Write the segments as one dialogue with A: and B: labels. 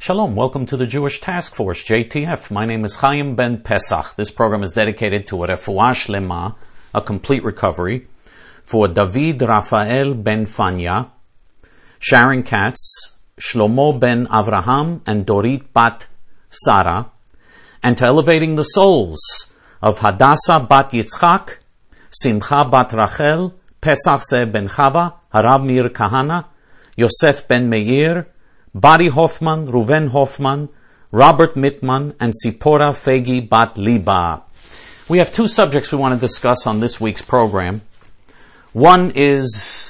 A: Shalom, welcome to the Jewish Task Force, JTF. My name is Chaim Ben Pesach. This program is dedicated to a refuah shlema, a complete recovery, for David Rafael Ben Fanya, Sharon Katz, Shlomo Ben Avraham, and Dorit Bat Sarah, and to elevating the souls of Hadassah Bat Yitzchak, Simcha Bat Rachel, Pesach Zeh Ben Chava, Harav Mir Kahana, Yosef Ben Meir, Bari Hoffman, Ruven Hoffman, Robert Mittman, and Sipora Fegi Bat Liba. We have two subjects we want to discuss on this week's program. One is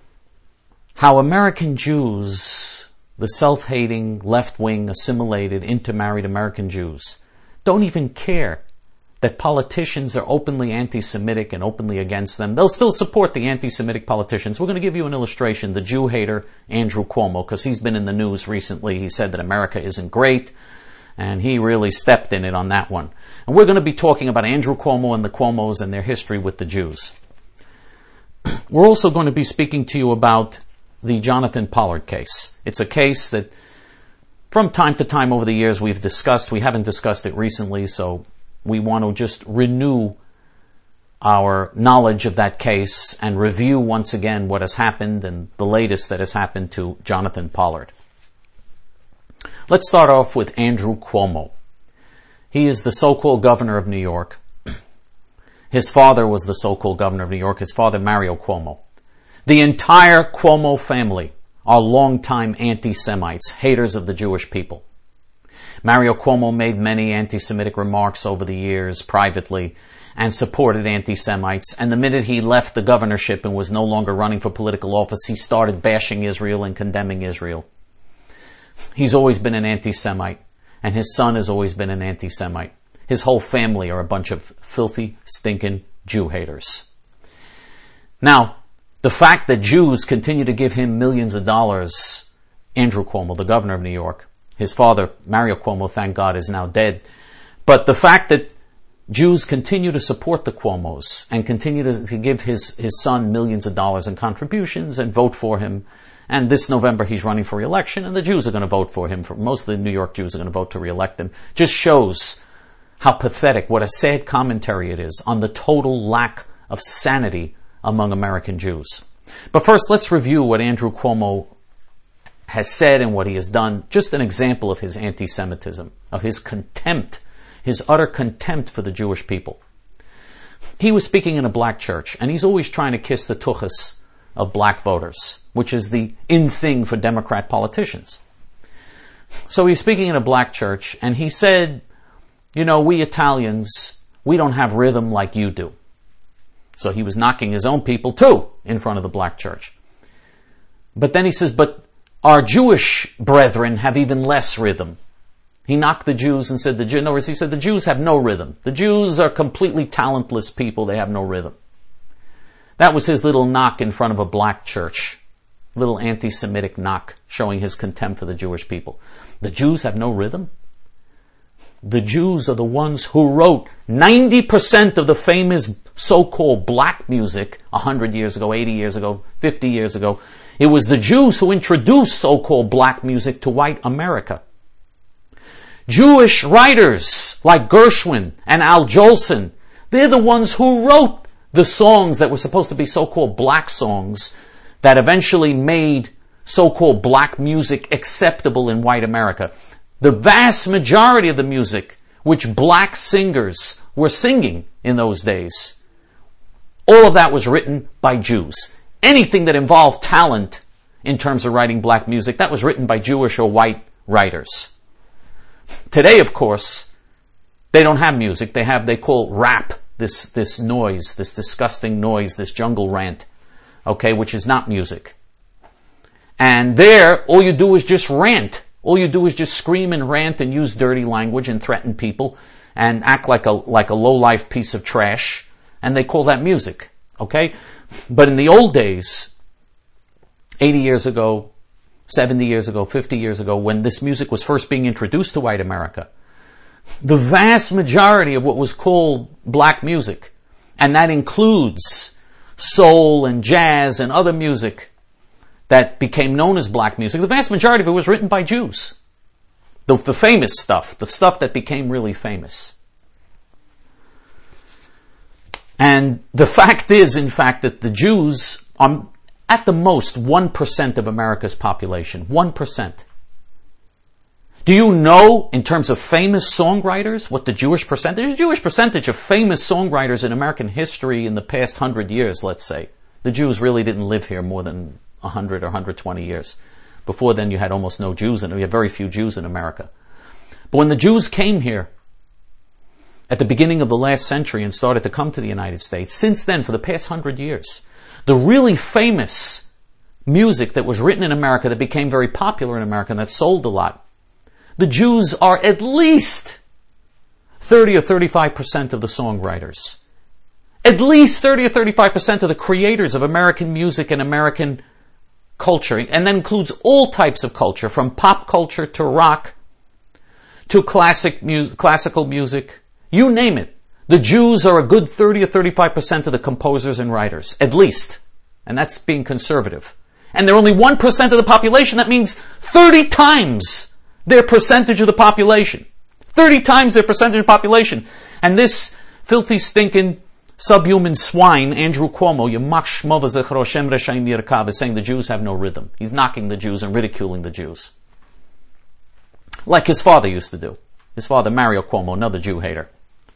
A: how American Jews, the self-hating, left-wing, assimilated, intermarried American Jews, don't even care that politicians are openly anti-Semitic and openly against them. They'll still support the anti-Semitic politicians. We're going to give you an illustration. The Jew hater, Andrew Cuomo, because he's been in the news recently. He said that America isn't great, and he really stepped in it on that one. And we're going to be talking about Andrew Cuomo and the Cuomos and their history with the Jews. We're also going to be speaking to you about the Jonathan Pollard case. It's a case that from time to time over the years we've discussed. We haven't discussed it recently, so we want to just renew our knowledge of that case and review once again what has happened and the latest that has happened to Jonathan Pollard. Let's start off with Andrew Cuomo. He is the so-called governor of New York. His father was the so-called governor of New York, his father Mario Cuomo. The entire Cuomo family are longtime anti-Semites, haters of the Jewish people. Mario Cuomo made many anti-Semitic remarks over the years privately and supported anti-Semites. And the minute he left the governorship and was no longer running for political office, he started bashing Israel and condemning Israel. He's always been an anti-Semite, and his son has always been an anti-Semite. His whole family are a bunch of filthy, stinking Jew haters. Now, the fact that Jews continue to give him millions of dollars, Andrew Cuomo, the governor of New York, his father, Mario Cuomo, thank God, is now dead. But the fact that Jews continue to support the Cuomos and continue to give his son millions of dollars in contributions and vote for him, and this November he's running for re-election, and the Jews are going to vote for him. Most of the New York Jews are going to vote to re-elect him. Just shows how pathetic, what a sad commentary it is on the total lack of sanity among American Jews. But first, let's review what Andrew Cuomo has said and what he has done. Just an example of his anti-Semitism, of his contempt, his utter contempt for the Jewish people. He was speaking in a black church, and he's always trying to kiss the tuchus of black voters, which is the in thing for Democrat politicians. So he's speaking in a black church, and he said, you know, we Italians, we don't have rhythm like you do. So he was knocking his own people too in front of the black church. But then he says, but our Jewish brethren have even less rhythm. He knocked the Jews and said, in other words, he said the Jews have no rhythm. The Jews are completely talentless people. They have no rhythm. That was his little knock in front of a black church. Little anti-Semitic knock showing his contempt for the Jewish people. The Jews have no rhythm? The Jews are the ones who wrote 90% of the famous so-called black music 100 years ago, 80 years ago, 50 years ago. It was the Jews who introduced so-called black music to white America. Jewish writers like Gershwin and Al Jolson, they're the ones who wrote the songs that were supposed to be so-called black songs that eventually made so-called black music acceptable in white America. The vast majority of the music which black singers were singing in those days, all of that was written by Jews. Anything that involved talent in terms of writing black music, that was written by Jewish or white writers. Today, of course, they don't have music. They call rap this noise, this disgusting noise, this jungle rant, okay, which is not music. And there, all you do is just rant. All you do is just scream and rant and use dirty language and threaten people and act like a low-life piece of trash. And they call that music, okay? But in the old days, 80 years ago, 70 years ago, 50 years ago, when this music was first being introduced to white America, the vast majority of what was called black music, and that includes soul and jazz and other music that became known as black music, the vast majority of it was written by Jews. The famous stuff, the stuff that became really famous. And the fact is, in fact, that the Jews are at the most 1% of America's population. 1%. Do you know, in terms of famous songwriters, what the Jewish percentage of famous songwriters in American history in the past 100 years, let's say? The Jews really didn't live here more than 100 or 120 years. Before then, you had almost no Jews, and we had very few Jews in America. But when the Jews came here at the beginning of the last century and started to come to the United States, since then, for the past 100 years, the really famous music that was written in America that became very popular in America and that sold a lot, the Jews are at least 30 or 35% of the songwriters. At least 30 or 35% of the creators of American music and American culture, and that includes all types of culture, from pop culture to rock to classical music, you name it. The Jews are a good 30 or 35% of the composers and writers, at least. And that's being conservative. And they're only 1% of the population. That means 30 times their percentage of the population. 30 times their percentage of the population. And this filthy, stinking, subhuman swine, Andrew Cuomo, is saying the Jews have no rhythm. He's knocking the Jews and ridiculing the Jews. Like his father used to do. His father, Mario Cuomo, another Jew hater.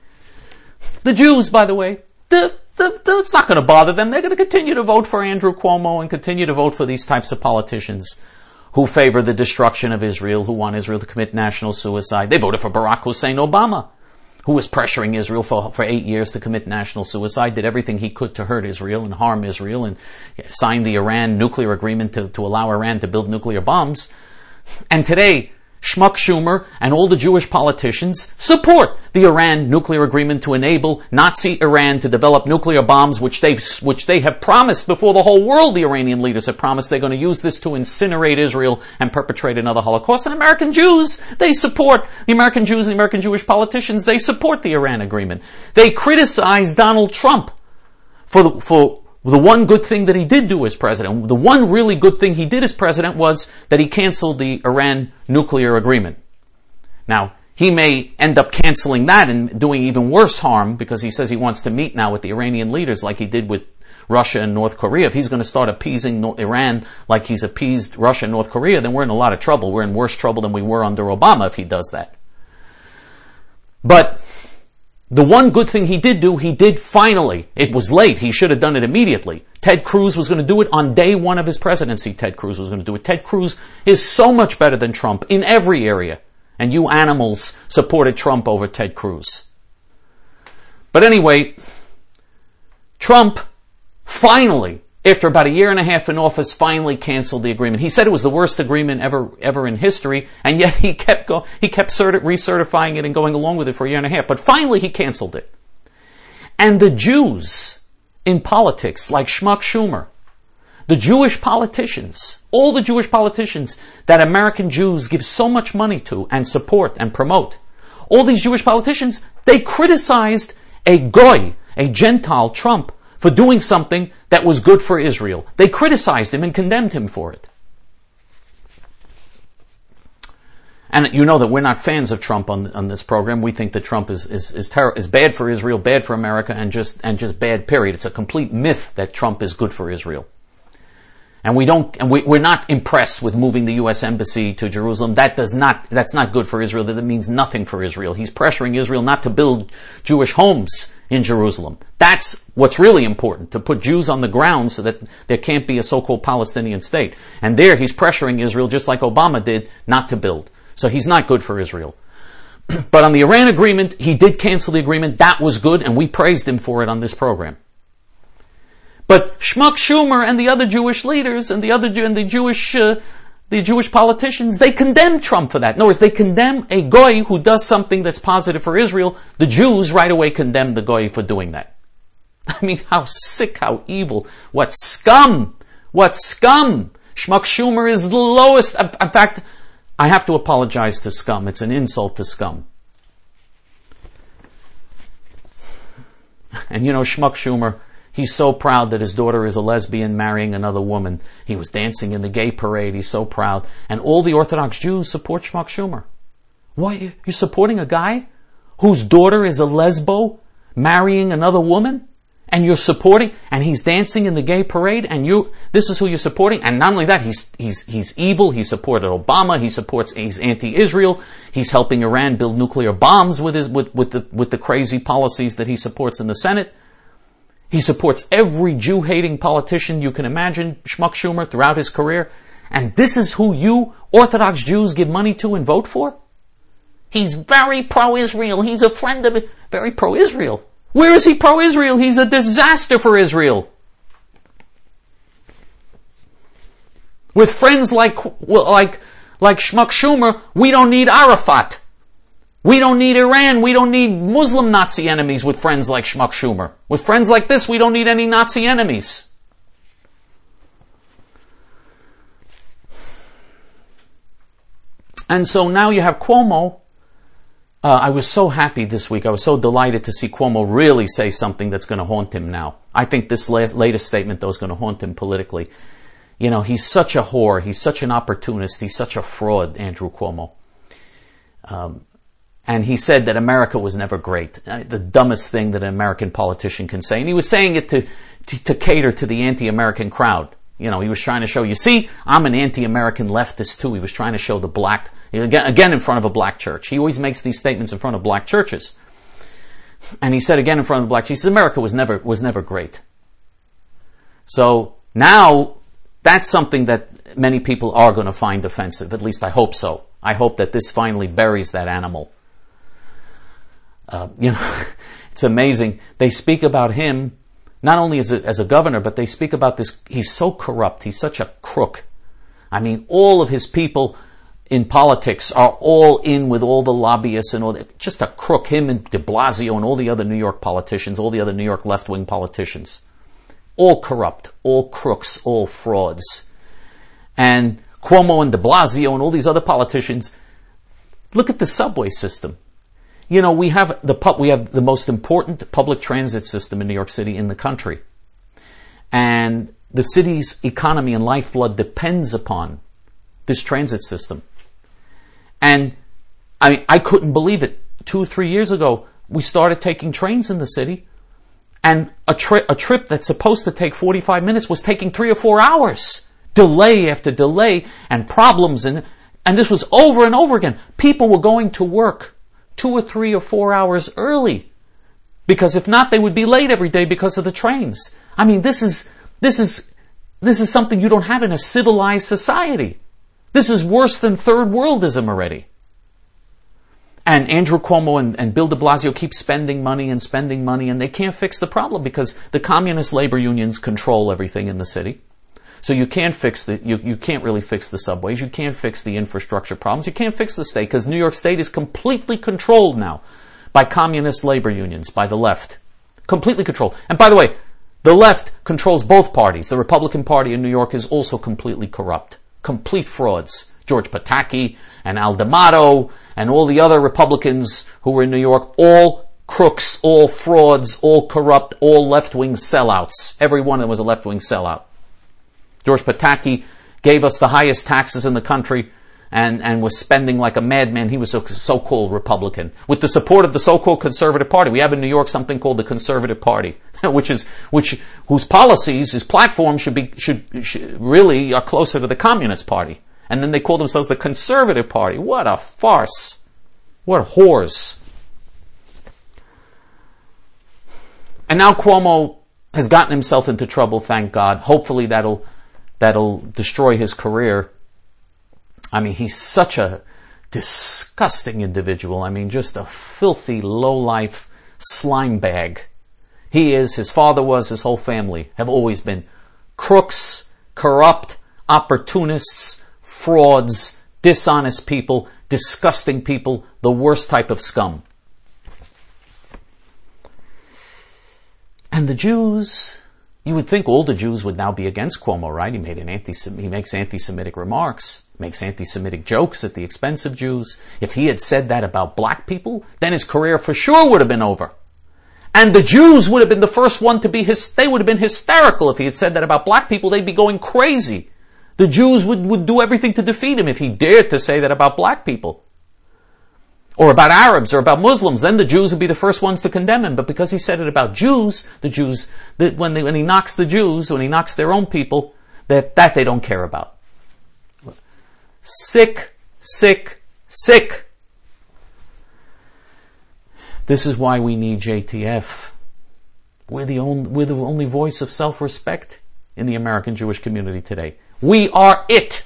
A: The Jews, by the way, it's not going to bother them. They're going to continue to vote for Andrew Cuomo and continue to vote for these types of politicians who favor the destruction of Israel, who want Israel to commit national suicide. They voted for Barack Hussein Obama, who was pressuring Israel for 8 years to commit national suicide, did everything he could to hurt Israel and harm Israel, and signed the Iran nuclear agreement to allow Iran to build nuclear bombs. And today, Schmuck Schumer and all the Jewish politicians support the Iran nuclear agreement to enable Nazi Iran to develop nuclear bombs, which they have promised before the whole world. The Iranian leaders have promised they're going to use this to incinerate Israel and perpetrate another Holocaust. And American Jews, they support the American Jews and the American Jewish politicians. They support the Iran agreement. They criticize Donald Trump for the one good thing that he did do as president. The one really good thing he did as president was that he canceled the Iran nuclear agreement. Now, he may end up canceling that and doing even worse harm because he says he wants to meet now with the Iranian leaders like he did with Russia and North Korea. If he's going to start appeasing Iran like he's appeased Russia and North Korea, then we're in a lot of trouble. We're in worse trouble than we were under Obama if he does that. But the one good thing he did do, he did finally. It was late. He should have done it immediately. Ted Cruz was going to do it on day one of his presidency. Ted Cruz was going to do it. Ted Cruz is so much better than Trump in every area. And you animals supported Trump over Ted Cruz. But anyway, Trump finally, after about a year and a half in office, finally canceled the agreement. He said it was the worst agreement ever in history, and yet he kept recertifying it and going along with it for a year and a half. But finally he canceled it. And the Jews in politics, like Schmuck Schumer, the Jewish politicians, all the Jewish politicians that American Jews give so much money to and support and promote, all these Jewish politicians, they criticized a goy, a Gentile, Trump, for doing something that was good for Israel. They criticized him and condemned him for it. And you know that we're not fans of Trump on this program. We think that Trump is bad for Israel, bad for America, and just bad, period. It's a complete myth that Trump is good for Israel. And we're not impressed with moving the U.S. Embassy to Jerusalem. That's not good for Israel. That means nothing for Israel. He's pressuring Israel not to build Jewish homes in Jerusalem. That's what's really important, to put Jews on the ground so that there can't be a so-called Palestinian state. And there he's pressuring Israel, just like Obama did, not to build. So he's not good for Israel. But on the Iran agreement, he did cancel the agreement. That was good, and we praised him for it on this program. But Schmuck Schumer and the other Jewish leaders and the Jewish politicians, they condemn Trump for that. In other words, they condemn a goy who does something that's positive for Israel. The Jews right away condemn the goy for doing that. I mean, how sick, how evil. What scum! What scum! Schmuck Schumer is the lowest. In fact, I have to apologize to scum. It's an insult to scum. And you know, Schmuck Schumer, he's so proud that his daughter is a lesbian marrying another woman. He was dancing in the gay parade. He's so proud. And all the Orthodox Jews support Schmuck Schumer. Why, you're supporting a guy whose daughter is a lesbo marrying another woman? And you're supporting, and he's dancing in the gay parade, and this is who you're supporting. And not only that, he's evil. He supported Obama. He's anti-Israel. He's helping Iran build nuclear bombs with the crazy policies that he supports in the Senate. He supports every Jew-hating politician you can imagine, Schmuck Schumer, throughout his career. And this is who you, Orthodox Jews, give money to and vote for? He's very pro-Israel. He's a friend of it. Very pro-Israel. Where is he pro-Israel? He's a disaster for Israel. With friends like Schmuck Schumer, we don't need Arafat. We don't need Iran. We don't need Muslim Nazi enemies with friends like Schmuck Schumer. With friends like this, we don't need any Nazi enemies. And so now you have Cuomo. I was so happy this week. I was so delighted to see Cuomo really say something that's going to haunt him now. I think this latest statement, though, is going to haunt him politically. You know, he's such a whore. He's such an opportunist. He's such a fraud, Andrew Cuomo. And he said that America was never great. The dumbest thing that an American politician can say. And he was saying it to cater to the anti-American crowd. You know, he was trying to show, you see, I'm an anti-American leftist too. He was trying to show the black, again in front of a black church. He always makes these statements in front of black churches. And he said again in front of the black church, he says, America was never great. So now, that's something that many people are going to find offensive. At least I hope so. I hope that this finally buries that animal. It's amazing. They speak about him not only as a governor, but they speak about this. He's so corrupt. He's such a crook. I mean, all of his people in politics are all in with all the lobbyists and all that. Just a crook. Him and de Blasio and all the other New York politicians, all the other New York left-wing politicians. All corrupt, all crooks, all frauds. And Cuomo and de Blasio and all these other politicians, look at the subway system. You know, we have the most important public transit system in New York City in the country. And the city's economy and lifeblood depends upon this transit system. And I mean, I couldn't believe it. 2 or 3 years ago, we started taking trains in the city, and a trip that's supposed to take 45 minutes was taking 3 or 4 hours. Delay after delay and problems, and this was over and over again. People were going to work 2 or 3 or 4 hours early, because if not, they would be late every day because of the trains. I mean, this is something you don't have in a civilized society. This is worse than third worldism already. And Andrew Cuomo and Bill de Blasio keep spending money, and they can't fix the problem because the communist labor unions control everything in the city. So you can't you can't really fix the subways. You can't fix the infrastructure problems. You can't fix the state because New York State is completely controlled now by communist labor unions, by the left. Completely controlled. And by the way, the left controls both parties. The Republican Party in New York is also completely corrupt. Complete frauds. George Pataki and Al D'Amato and all the other Republicans who were in New York, all crooks, all frauds, all corrupt, all left-wing sellouts. Every one of them was a left-wing sellout. George Pataki gave us the highest taxes in the country and was spending like a madman. He was a so-called Republican. With the support of the so-called Conservative Party. We have in New York something called the Conservative Party, whose policies, whose platforms should really are closer to the Communist Party. And then they call themselves the Conservative Party. What a farce. What whores. And now Cuomo has gotten himself into trouble, thank God. Hopefully that'll destroy his career. I mean, he's such a disgusting individual. I mean, just a filthy, low-life slime bag. He is, his father was, his whole family have always been crooks, corrupt, opportunists, frauds, dishonest people, disgusting people, the worst type of scum. And the Jews, you would think all the Jews would now be against Cuomo, right? He makes anti-Semitic remarks, makes anti-Semitic jokes at the expense of Jews. If he had said that about black people, then his career for sure would have been over. And the Jews would have been the first one they would have been hysterical if he had said that about black people. They'd be going crazy. The Jews would do everything to defeat him if he dared to say that about black people. or about Arabs or about Muslims, then the Jews would be the first ones to condemn him. But because he said it about Jews, when he knocks the Jews, when he knocks their own people, that they don't care about. Sick, sick, sick. This is why we need JTF. We're the only voice of self-respect in the American Jewish community today. We are it.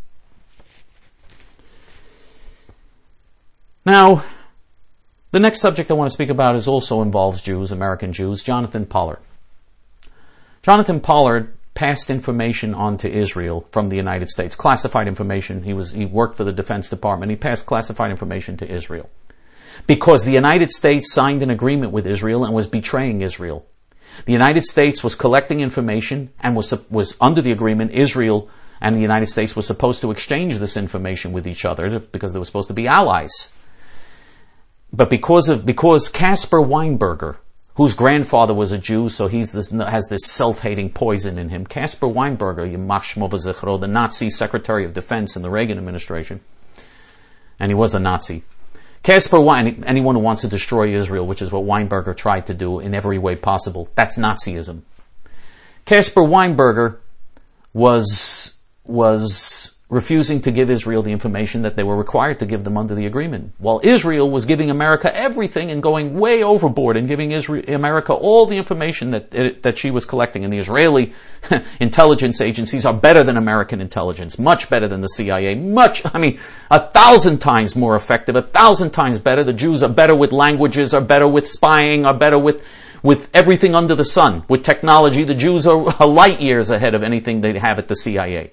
A: Now, the next subject I want to speak about also involves Jews, American Jews, Jonathan Pollard. Jonathan Pollard passed information on to Israel from the United States, classified information. He worked for the Defense Department. He passed classified information to Israel because the United States signed an agreement with Israel and was betraying Israel. The United States was collecting information and was under the agreement. Israel and the United States were supposed to exchange this information with each other because they were supposed to be allies. But because Caspar Weinberger, whose grandfather was a Jew, so has this self-hating poison in him. Caspar Weinberger, Yimach Shmo V'Zichro, the Nazi Secretary of Defense in the Reagan administration, and he was a Nazi. Anyone who wants to destroy Israel, which is what Weinberger tried to do in every way possible, that's Nazism. Caspar Weinberger was refusing to give Israel the information that they were required to give them under the agreement, while Israel was giving America everything and going way overboard and giving America all the information that she was collecting. And the Israeli intelligence agencies are better than American intelligence, much better than the CIA, 1,000 times more effective, 1,000 times better. The Jews are better with languages, are better with spying, are better with everything under the sun. With technology, the Jews are light years ahead of anything they have at the CIA.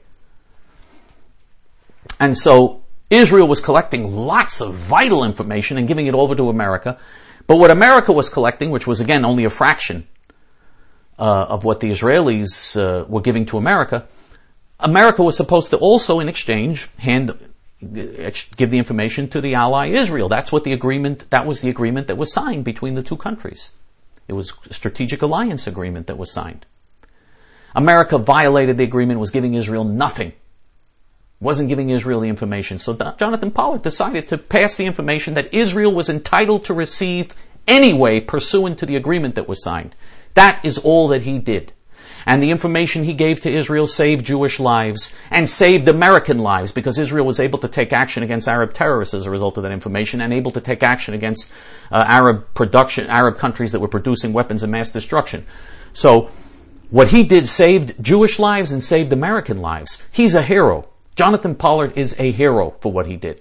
A: And so Israel was collecting lots of vital information and giving it over to America. But what America was collecting, which was again only a fraction of what the Israelis were giving to America, America was supposed to also, in exchange, give the information to the ally Israel. That was the agreement that was signed between the two countries. It was a strategic alliance agreement that was signed. America violated the agreement, was giving Israel nothing. Wasn't giving Israel the information. So Jonathan Pollard decided to pass the information that Israel was entitled to receive anyway pursuant to the agreement that was signed. That is all that he did. And the information he gave to Israel saved Jewish lives and saved American lives because Israel was able to take action against Arab terrorists as a result of that information and able to take action against Arab countries that were producing weapons of mass destruction. So what he did saved Jewish lives and saved American lives. He's a hero. Jonathan Pollard is a hero for what he did.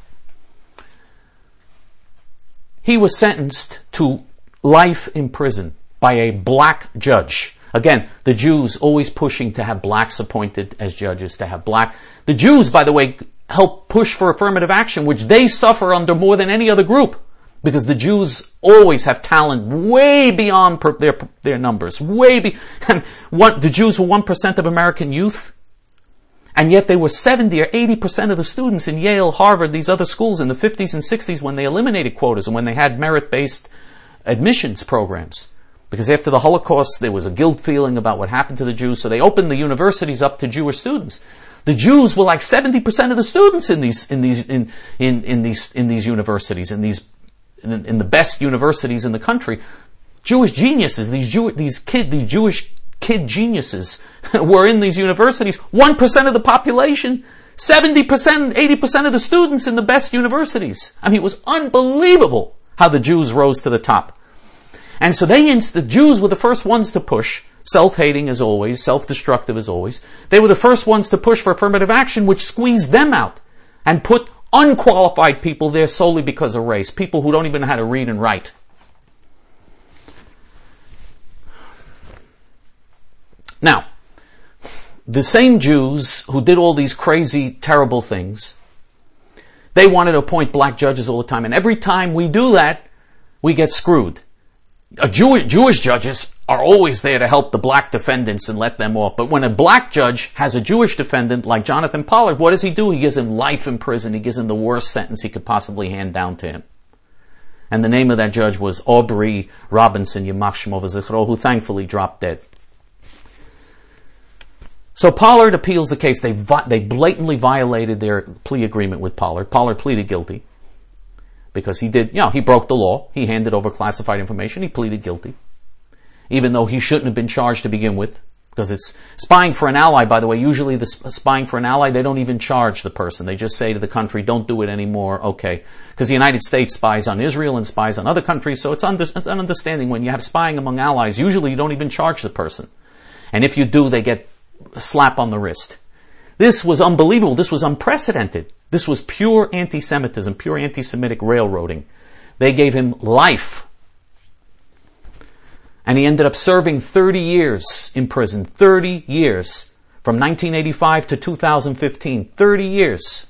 A: He was sentenced to life in prison by a black judge. Again, the Jews always pushing to have blacks appointed as judges, The Jews, by the way, help push for affirmative action, which they suffer under more than any other group. Because the Jews always have talent way beyond their numbers. The Jews were 1% of American youth. And yet they were 70 or 80% of the students in Yale, Harvard, these other schools in the 50s and 60s when they eliminated quotas and when they had merit-based admissions programs. Because after the Holocaust, there was a guilt feeling about what happened to the Jews, so they opened the universities up to Jewish students. The Jews were like 70% of the students in these universities, in the best universities in the country. Jewish geniuses, these Jewish kid geniuses were in these universities. 1% of the population, 70%, 80% of the students in the best universities. It was unbelievable how the Jews rose to the top. And so the Jews were the first ones to push, self-hating as always, self-destructive as always. They were the first ones to push for affirmative action, which squeezed them out and put unqualified people there solely because of race, people who don't even know how to read and write. Now, the same Jews who did all these crazy, terrible things, they wanted to appoint black judges all the time. And every time we do that, we get screwed. Jewish judges are always there to help the black defendants and let them off. But when a black judge has a Jewish defendant like Jonathan Pollard, what does he do? He gives him life in prison. He gives him the worst sentence he could possibly hand down to him. And the name of that judge was Aubrey Robinson, Yimach Shmo V'Zichro, who thankfully dropped dead. So Pollard appeals the case. They blatantly violated their plea agreement with Pollard. Pollard pleaded guilty because he broke the law. He handed over classified information. He pleaded guilty, even though he shouldn't have been charged to begin with, because it's spying for an ally, by the way. Usually the spying for an ally, they don't even charge the person. They just say to the country, don't do it anymore, okay. Because the United States spies on Israel and spies on other countries, so it's an understanding when you have spying among allies, usually you don't even charge the person. And if you do, they get a slap on the wrist. This was unbelievable. This was unprecedented. This was pure anti-Semitism, pure anti-Semitic railroading. They gave him life. And he ended up serving 30 years in prison. 30 years. From 1985 to 2015. 30 years.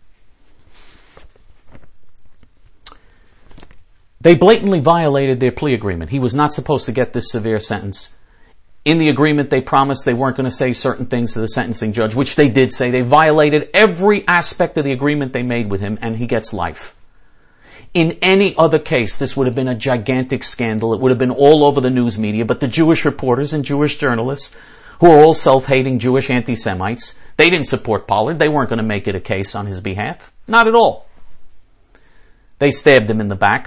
A: They blatantly violated their plea agreement. He was not supposed to get this severe sentence. In the agreement, they promised they weren't going to say certain things to the sentencing judge, which they did say. They violated every aspect of the agreement they made with him, and he gets life. In any other case, this would have been a gigantic scandal. It would have been all over the news media, but the Jewish reporters and Jewish journalists, who are all self-hating Jewish anti-Semites, they didn't support Pollard. They weren't going to make it a case on his behalf. Not at all. They stabbed him in the back.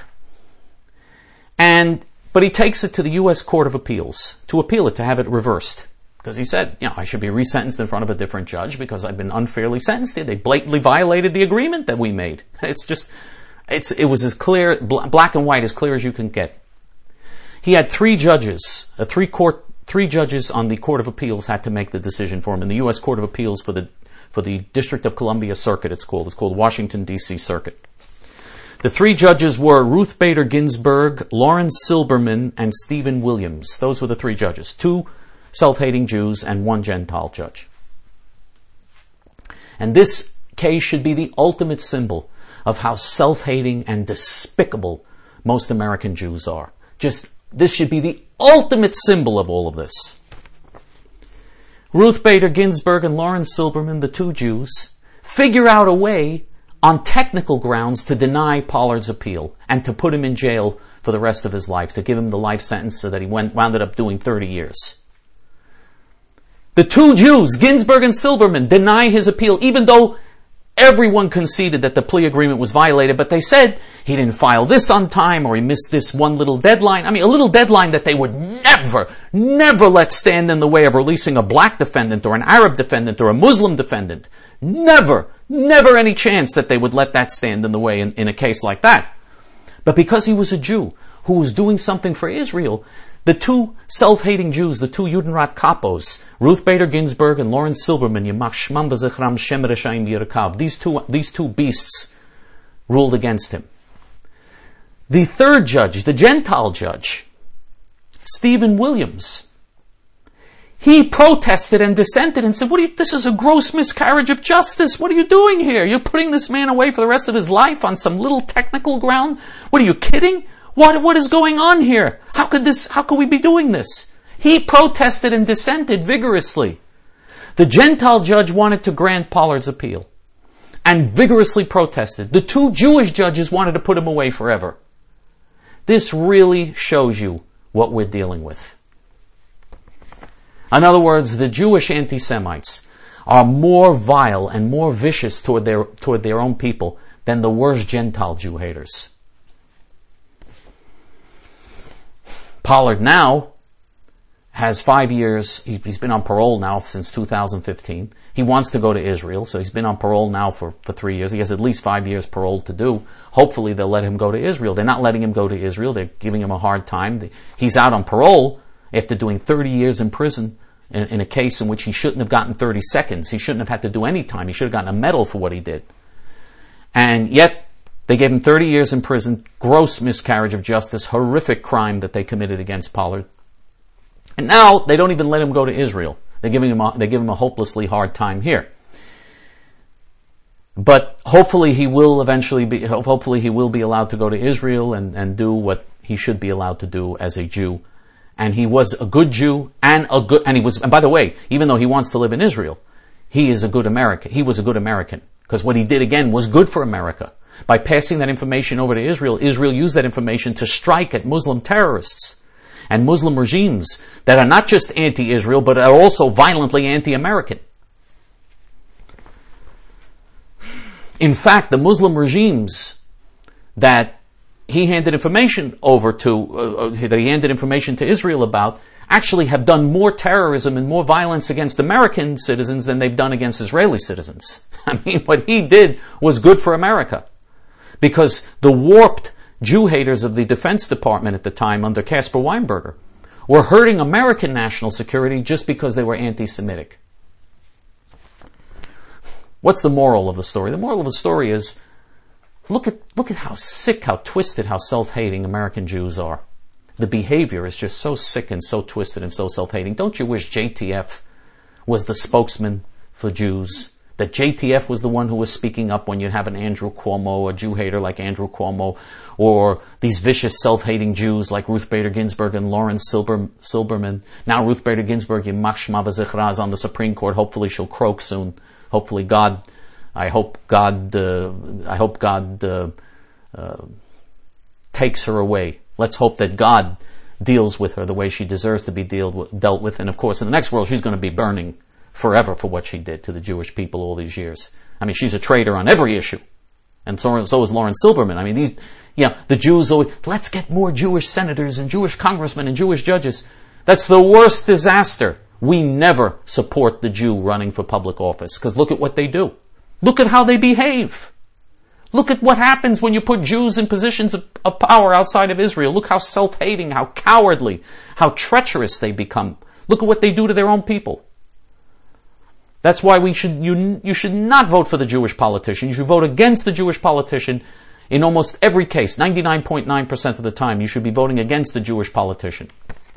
A: But he takes it to the U.S. Court of Appeals to appeal it, to have it reversed. Because he said, I should be resentenced in front of a different judge because I've been unfairly sentenced here. They blatantly violated the agreement that we made. It was as clear, black and white, as clear as you can get. He had three judges on the Court of Appeals had to make the decision for him. In the U.S. Court of Appeals for the District of Columbia Circuit, it's called Washington, D.C. Circuit. The three judges were Ruth Bader Ginsburg, Lawrence Silberman, and Stephen Williams. Those were the three judges. 2 self-hating Jews and 1 Gentile judge. And this case should be the ultimate symbol of how self-hating and despicable most American Jews are. This should be the ultimate symbol of all of this. Ruth Bader Ginsburg and Lawrence Silberman, the 2 Jews, figure out a way on technical grounds to deny Pollard's appeal and to put him in jail for the rest of his life, to give him the life sentence so that he wound up doing 30 years. The 2 Jews, Ginsburg and Silberman, deny his appeal, even though everyone conceded that the plea agreement was violated, but they said he didn't file this on time or he missed this one little deadline. A little deadline that they would never let stand in the way of releasing a black defendant or an Arab defendant or a Muslim defendant. Never any chance that they would let that stand in the way in a case like that. But because he was a Jew who was doing something for Israel, the 2 self-hating Jews, the 2 Judenrat kapos, Ruth Bader Ginsburg and Lawrence Silberman, Yimach Shmam V'Zichram Shem Reshaim Yirkav, these two beasts ruled against him. The 3rd judge, the Gentile judge, Stephen Williams, he protested and dissented and said, this is a gross miscarriage of justice. What are you doing here? You're putting this man away for the rest of his life on some little technical ground? What are you kidding? What is going on here? How could we be doing this? He protested and dissented vigorously. The Gentile judge wanted to grant Pollard's appeal and vigorously protested. The 2 Jewish judges wanted to put him away forever. This really shows you what we're dealing with. In other words, the Jewish anti-Semites are more vile and more vicious toward their own people than the worst Gentile Jew haters. Pollard now has 5 years. He's been on parole now since 2015. He wants to go to Israel, so he's been on parole now for 3 years. He has at least 5 years parole to do. Hopefully they'll let him go to Israel. They're not letting him go to Israel. They're giving him a hard time. He's out on parole after doing 30 years in prison in a case in which he shouldn't have gotten 30 seconds. He shouldn't have had to do any time. He should have gotten a medal for what he did. And yet, they gave him 30 years in prison, gross miscarriage of justice, horrific crime that they committed against Pollard. And now, they don't even let him go to Israel. They give him a hopelessly hard time here. But hopefully he will be allowed to go to Israel and do what he should be allowed to do as a Jew. And he was a good Jew and by the way, even though he wants to live in Israel, he is a good American. He was a good American. Because what he did again was good for America. By passing that information over to Israel, Israel used that information to strike at Muslim terrorists and Muslim regimes that are not just anti-Israel, but are also violently anti-American. In fact, the Muslim regimes that he handed information over to, that he handed information to Israel about, actually have done more terrorism and more violence against American citizens than they've done against Israeli citizens. I mean, what he did was good for America. Because the warped Jew haters of the Defense Department at the time under Caspar Weinberger were hurting American national security just because they were anti-Semitic. What's the moral of the story? The moral of the story is, look at how sick, how twisted, how self-hating American Jews are. The behavior is just so sick and so twisted and so self-hating. Don't you wish JTF was the spokesman for Jews? That JTF was the one who was speaking up when you'd have an Andrew Cuomo, a Jew hater like Andrew Cuomo, or these vicious self-hating Jews like Ruth Bader Ginsburg and Lawrence Silberman. Now Ruth Bader Ginsburg, Yimach Shema v'Zichra, is on the Supreme Court. Hopefully she'll croak soon. Hopefully I hope God takes her away. Let's hope that God deals with her the way she deserves to be dealt with. And of course, in the next world, she's going to be burning forever for what she did to the Jewish people all these years. I mean, she's a traitor on every issue. And so is Lawrence Silberman. I mean, the Jews always, let's get more Jewish senators and Jewish congressmen and Jewish judges. That's the worst disaster. We never support the Jew running for public office, because look at what they do. Look at how they behave. Look at what happens when you put Jews in positions of power outside of Israel. Look how self-hating, how cowardly, how treacherous they become. Look at what they do to their own people. That's why you should not vote for the Jewish politician. You should vote against the Jewish politician in almost every case. 99.9% of the time, you should be voting against the Jewish politician.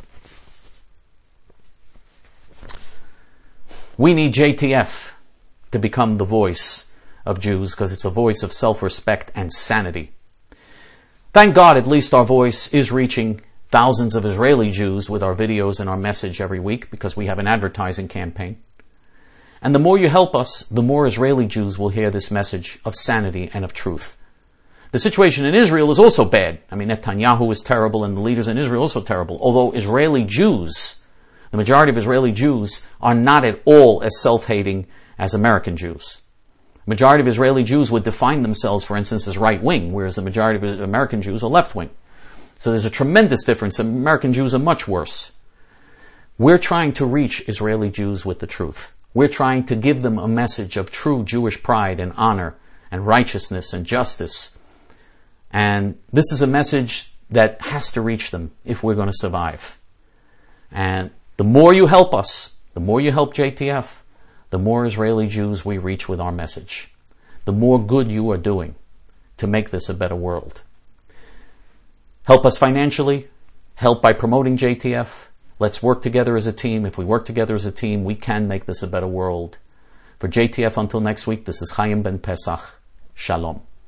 A: We need JTF to become the voice of Jews, because it's a voice of self-respect and sanity. Thank God at least our voice is reaching thousands of Israeli Jews with our videos and our message every week, because we have an advertising campaign. And the more you help us, the more Israeli Jews will hear this message of sanity and of truth. The situation in Israel is also bad. I mean, Netanyahu is terrible and the leaders in Israel are also terrible. Although Israeli Jews, the majority of Israeli Jews, are not at all as self-hating as American Jews. The majority of Israeli Jews would define themselves, for instance, as right-wing, whereas the majority of American Jews are left-wing. So there's a tremendous difference. American Jews are much worse. We're trying to reach Israeli Jews with the truth. We're trying to give them a message of true Jewish pride and honor and righteousness and justice. And this is a message that has to reach them if we're going to survive. And the more you help us, the more you help JTF, the more Israeli Jews we reach with our message. The more good you are doing to make this a better world. Help us financially. Help by promoting JTF. Let's work together as a team. If we work together as a team, we can make this a better world. For JTF, until next week, this is Chaim Ben Pesach. Shalom.